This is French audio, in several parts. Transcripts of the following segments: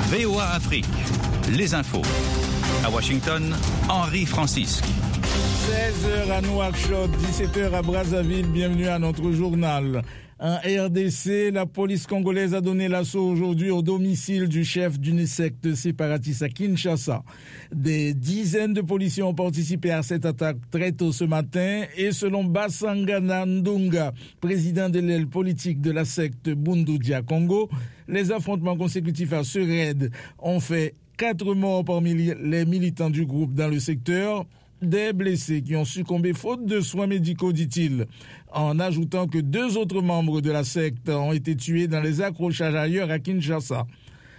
VOA Afrique, les infos. À Washington, Henri Francisque. 16h à Nouakchott, 17h à Brazzaville, bienvenue à notre journal. En RDC, la police congolaise a donné l'assaut aujourd'hui au domicile du chef d'une secte séparatiste à Kinshasa. Des dizaines de policiers ont participé à cette attaque très tôt ce matin et selon Basangana Ndunga, président de l'aile politique de la secte Bundu Dia Congo, les affrontements consécutifs à ce raid ont fait 4 morts parmi les militants du groupe dans le secteur. Des blessés qui ont succombé faute de soins médicaux, dit-il, en ajoutant que 2 autres membres de la secte ont été tués dans les accrochages ailleurs à Kinshasa.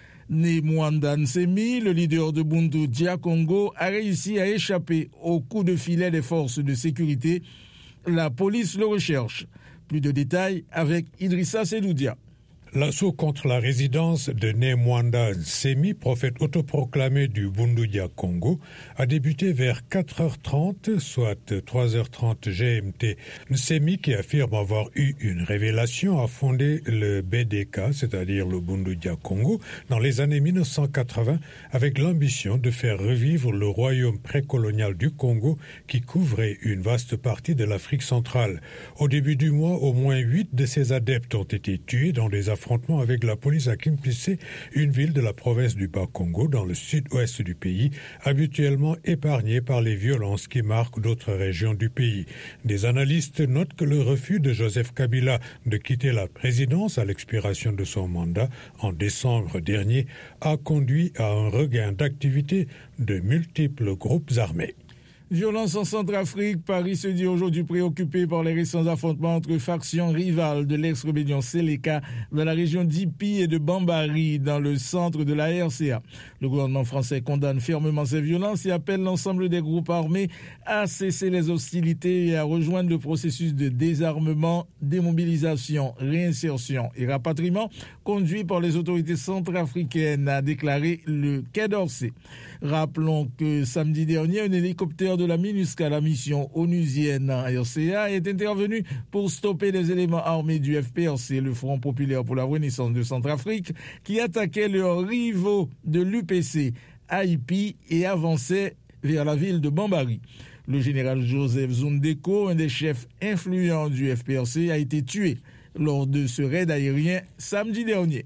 Nemwanda Nsemi, le leader de Bundu Dia Congo, a réussi à échapper au coup de filet des forces de sécurité. La police le recherche. Plus de détails avec Idrissa Sedoudia. L'assaut contre la résidence de Nemwanda Nsemi, prophète autoproclamé du Bundu Dia Congo, a débuté vers 4h30, soit 3h30 GMT. Nsemi, qui affirme avoir eu une révélation, a fondé le BDK, c'est-à-dire le Bundu Dia Congo, dans les années 1980, avec l'ambition de faire revivre le royaume précolonial du Congo qui couvrait une vaste partie de l'Afrique centrale. Au début du mois, au moins 8 de ses adeptes ont été tués dans des affrontements avec la police à Kimpissé, une ville de la province du Bas-Congo dans le sud-ouest du pays, habituellement épargnée par les violences qui marquent d'autres régions du pays. Des analystes notent que le refus de Joseph Kabila de quitter la présidence à l'expiration de son mandat en décembre dernier a conduit à un regain d'activité de multiples groupes armés. Violence en Centrafrique, Paris se dit aujourd'hui préoccupé par les récents affrontements entre factions rivales de l'ex-rébellion Séléka dans la région d'Ipi et de Bambari dans le centre de la RCA. Le gouvernement français condamne fermement ces violences et appelle l'ensemble des groupes armés à cesser les hostilités et à rejoindre le processus de désarmement, démobilisation, réinsertion et rapatriement conduit par les autorités centrafricaines, a déclaré le Quai d'Orsay. Rappelons que samedi dernier, un hélicoptère de la MINUSCA, la mission onusienne en RCA, est intervenu pour stopper les éléments armés du FPRC, le Front populaire pour la renaissance de Centrafrique, qui attaquaient leurs rivaux de l'UPC à Ipi et avançaient vers la ville de Bambari. Le général Joseph Zundeko, un des chefs influents du FPRC, a été tué lors de ce raid aérien samedi dernier.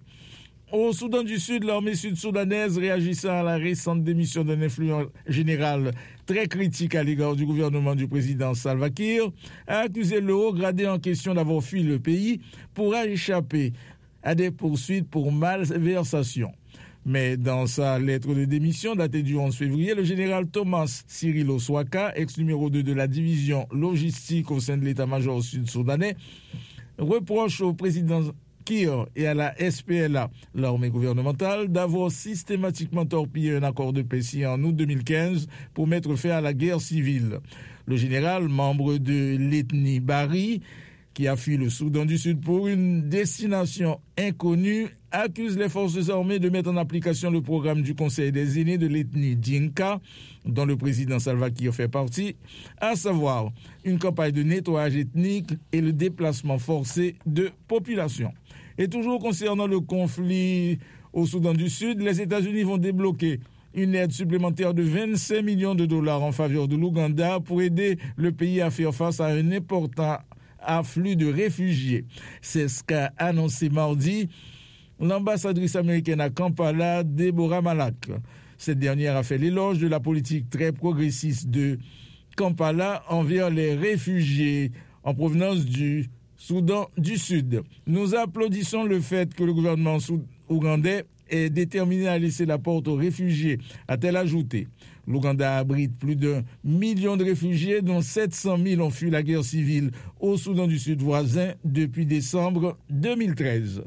Au Soudan du Sud, l'armée sud-soudanaise, réagissant à la récente démission d'un influent général très critique à l'égard du gouvernement du président Salva Kiir, a accusé le haut gradé en question d'avoir fui le pays pour échapper à des poursuites pour malversation. Mais dans sa lettre de démission datée du 11 février, le général Thomas Cyril Oswaka, ex-numéro 2 de la division logistique au sein de l'état-major sud-soudanais, reproche au président Kiir et à la SPLA, l'armée gouvernementale, d'avoir systématiquement torpillé un accord de paix signé en août 2015 pour mettre fin à la guerre civile. Le général, membre de l'ethnie Bari, qui a fui le Soudan du Sud pour une destination inconnue, accuse les forces armées de mettre en application le programme du Conseil des aînés de l'ethnie Dinka, dont le président Salva Kiir fait partie, à savoir une campagne de nettoyage ethnique et le déplacement forcé de population. Et toujours concernant le conflit au Soudan du Sud, les États-Unis vont débloquer une aide supplémentaire de 25 millions de dollars en faveur de l'Ouganda pour aider le pays à faire face à un important afflux de réfugiés. C'est ce qu'a annoncé mardi l'ambassadrice américaine à Kampala, Deborah Malak. Cette dernière a fait l'éloge de la politique très progressiste de Kampala envers les réfugiés en provenance du Soudan du Sud. Nous applaudissons le fait que le gouvernement ougandais est déterminé à laisser la porte aux réfugiés, a-t-elle ajouté. L'Ouganda abrite plus d'1 million de réfugiés, dont 700 000 ont fui la guerre civile au Soudan du Sud voisin depuis décembre 2013.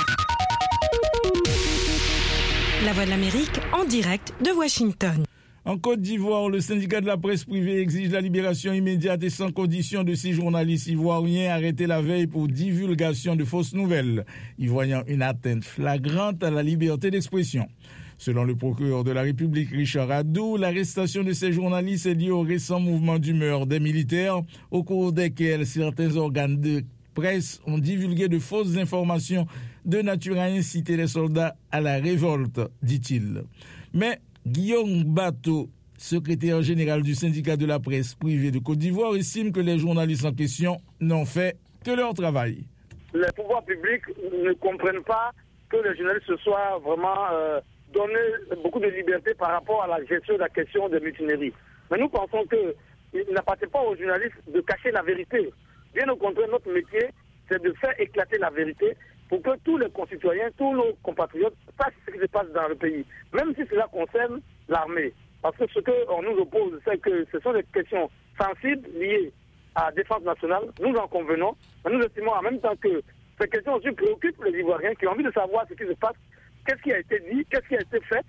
La Voix de l'Amérique en direct de Washington. En Côte d'Ivoire, le syndicat de la presse privée exige la libération immédiate et sans condition de 6 journalistes ivoiriens arrêtés la veille pour divulgation de fausses nouvelles, y voyant une atteinte flagrante à la liberté d'expression. Selon le procureur de la République Richard Adou, l'arrestation de ces journalistes est liée au récent mouvement d'humeur des militaires, au cours desquels certains organes de presse ont divulgué de fausses informations de nature à inciter les soldats à la révolte, dit-il. Mais Guillaume Bateau, secrétaire général du syndicat de la presse privée de Côte d'Ivoire, estime que les journalistes en question n'ont fait que leur travail. Les pouvoirs publics ne comprennent pas que les journalistes se soient vraiment donné beaucoup de liberté par rapport à la gestion de la question des mutineries. Mais nous pensons qu'il n'appartient pas aux journalistes de cacher la vérité. Bien au contraire, notre métier, c'est de faire éclater la vérité pour que tous les concitoyens, tous nos compatriotes sachent ce qui se passe dans le pays, même si cela concerne l'armée. Parce que ce qu'on nous oppose, c'est que ce sont des questions sensibles liées à la défense nationale. Nous en convenons, mais nous estimons en même temps que ces questions aussi préoccupent les Ivoiriens qui ont envie de savoir ce qui se passe, qu'est-ce qui a été dit, qu'est-ce qui a été fait,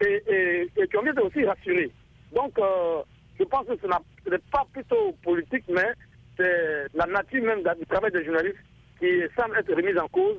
et qui ont envie d'être aussi rassurés. Donc, je pense que ce n'est pas plutôt politique, mais c'est la nature même du travail des journalistes qui semble être remise en cause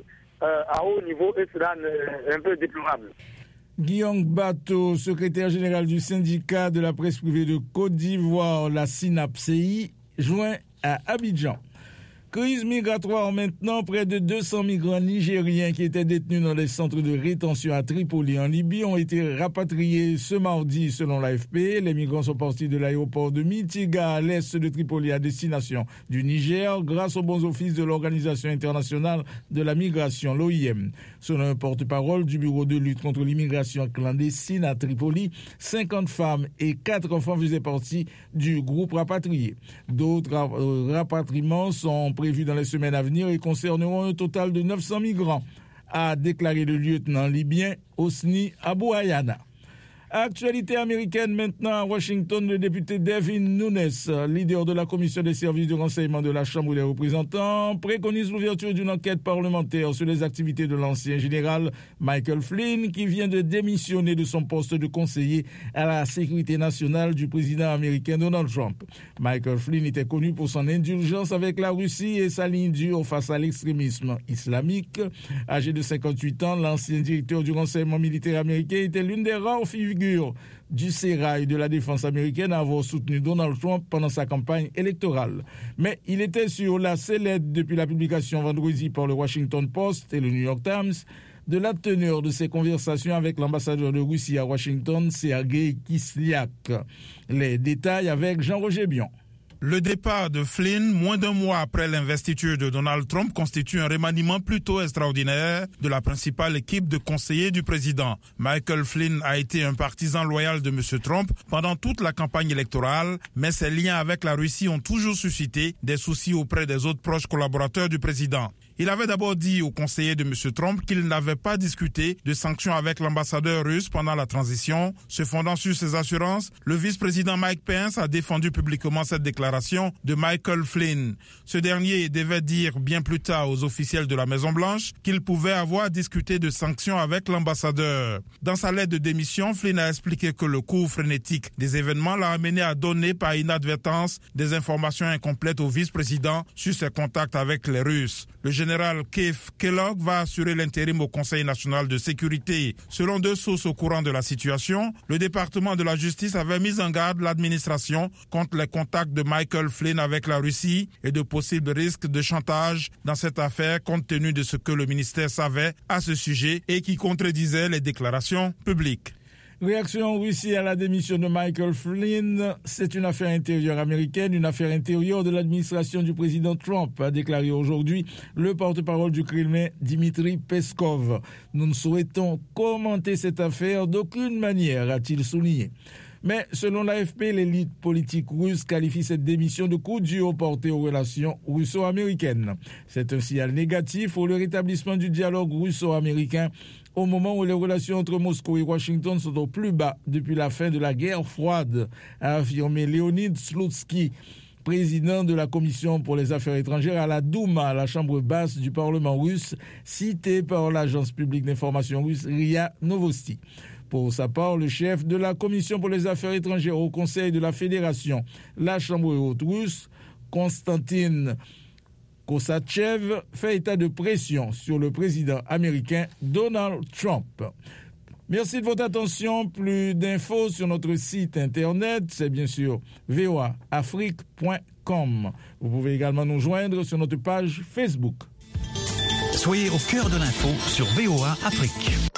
à haut niveau, et cela est un peu déplorable. Guillaume Bateau, secrétaire général du syndicat de la presse privée de Côte d'Ivoire, la SYNAPCI, joint à Abidjan. Crise migratoire maintenant, près de 200 migrants nigériens qui étaient détenus dans les centres de rétention à Tripoli en Libye ont été rapatriés ce mardi selon l'AFP. Les migrants sont partis de l'aéroport de Mitiga à l'est de Tripoli à destination du Niger grâce aux bons offices de l'Organisation internationale de la migration, l'OIM. Selon un porte-parole du bureau de lutte contre l'immigration clandestine à Tripoli, 50 femmes et 4 enfants faisaient partie du groupe rapatrié. D'autres rapatriements sont prévus dans les semaines à venir et concerneront un total de 900 migrants, a déclaré le lieutenant libyen Hosni Abouayana. Actualité américaine maintenant à Washington, le député Devin Nunes, leader de la commission des services de renseignement de la Chambre des représentants, préconise l'ouverture d'une enquête parlementaire sur les activités de l'ancien général Michael Flynn qui vient de démissionner de son poste de conseiller à la sécurité nationale du président américain Donald Trump. Michael Flynn était connu pour son indulgence avec la Russie et sa ligne dure face à l'extrémisme islamique. Âgé de 58 ans, l'ancien directeur du renseignement militaire américain était l'une des rares figures du sérail de la défense américaine à avoir soutenu Donald Trump pendant sa campagne électorale. Mais il était sur la sellette depuis la publication vendredi par le Washington Post et le New York Times de la teneur de ses conversations avec l'ambassadeur de Russie à Washington, Sergei Kislyak. Les détails avec Jean-Roger Bion. Le départ de Flynn, moins d'un mois après l'investiture de Donald Trump, constitue un remaniement plutôt extraordinaire de la principale équipe de conseillers du président. Michael Flynn a été un partisan loyal de M. Trump pendant toute la campagne électorale, mais ses liens avec la Russie ont toujours suscité des soucis auprès des autres proches collaborateurs du président. Il avait d'abord dit aux conseillers de M. Trump qu'il n'avait pas discuté de sanctions avec l'ambassadeur russe pendant la transition. Se fondant sur ses assurances, le vice-président Mike Pence a défendu publiquement cette déclaration de Michael Flynn. Ce dernier devait dire bien plus tard aux officiels de la Maison-Blanche qu'il pouvait avoir discuté de sanctions avec l'ambassadeur. Dans sa lettre de démission, Flynn a expliqué que le cours frénétique des événements l'a amené à donner par inadvertance des informations incomplètes au vice-président sur ses contacts avec les Russes. Le général Keith Kellogg va assurer l'intérim au Conseil national de sécurité. Selon 2 sources au courant de la situation, le département de la justice avait mis en garde l'administration contre les contacts de Michael Flynn avec la Russie et de possibles risques de chantage dans cette affaire compte tenu de ce que le ministère savait à ce sujet et qui contredisait les déclarations publiques. Réaction en Russie à la démission de Michael Flynn, c'est une affaire intérieure américaine, une affaire intérieure de l'administration du président Trump, a déclaré aujourd'hui le porte-parole du Kremlin, Dmitri Peskov. Nous ne souhaitons commenter cette affaire d'aucune manière, a-t-il souligné. Mais selon l'AFP, l'élite politique russe qualifie cette démission de coup dur porté aux relations russo-américaines. C'est un signal négatif pour le rétablissement du dialogue russo-américain au moment où les relations entre Moscou et Washington sont au plus bas depuis la fin de la guerre froide, a affirmé Leonid Slutsky, président de la Commission pour les affaires étrangères à la Douma, la chambre basse du Parlement russe, cité par l'agence publique d'information russe RIA Novosti. Pour sa part, le chef de la Commission pour les affaires étrangères au Conseil de la Fédération, la Chambre haute russe, Konstantin Kosachev, fait état de pression sur le président américain Donald Trump. Merci de votre attention. Plus d'infos sur notre site internet, c'est bien sûr voaafrique.com. Vous pouvez également nous joindre sur notre page Facebook. Soyez au cœur de l'info sur VOA Afrique.